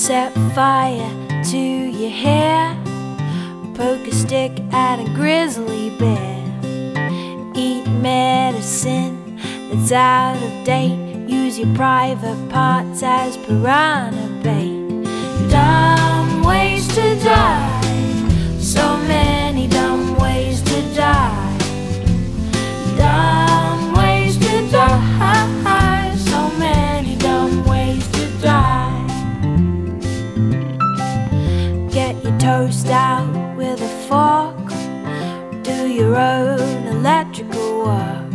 Set fire to your hair, poke a stick at a grizzly bear. Eat medicine that's out of date, use your private parts as piranha bait. Dumb ways to die, so many dumb ways to die. Dumb ways to die, so many dumb ways to die. Get your toast out with a fork, do your own electrical work.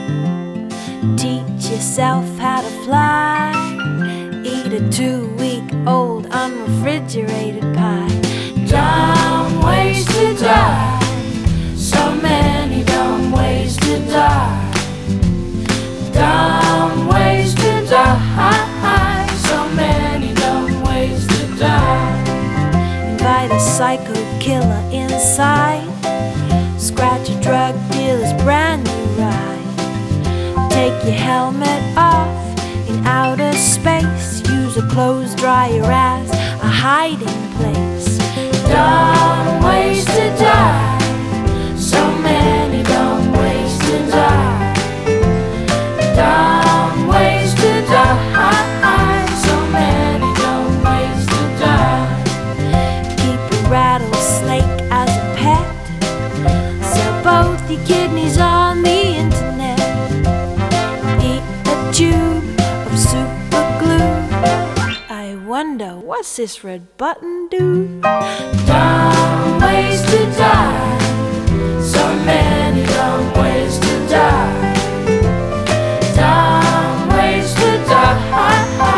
Teach yourself how to fly, eat a 2-week-old unrefrigerated pie. Dumb ways to die, so many dumb ways to die. Dumb ways to die, so many dumb ways to die. Invite a psycho killer inside, scratch a drug dealer's brand new ride. Take your helmet off in outer space, use a clothes dryer as a hiding place. Dumb ways to die, so many dumb ways to die. Dumb ways to die, so many dumb ways to die. Keep a rattlesnake as a pet, sell both your kidneys on the internet. Eat a tube of super glue, I wonder what's this red button do? Dumb ways to die, so many dumb ways to die. Dumb ways to die,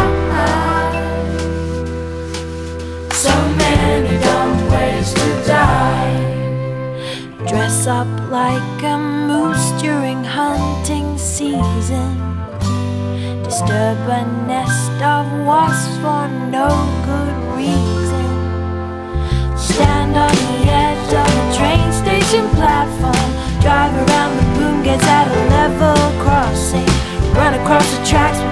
so many dumb ways to die. Dress up like a moose during hunting season, disturb a nest of wasps for no good reason. Stand on the edge of a train station platform, drive around the boom gates at a level crossing, run across the tracks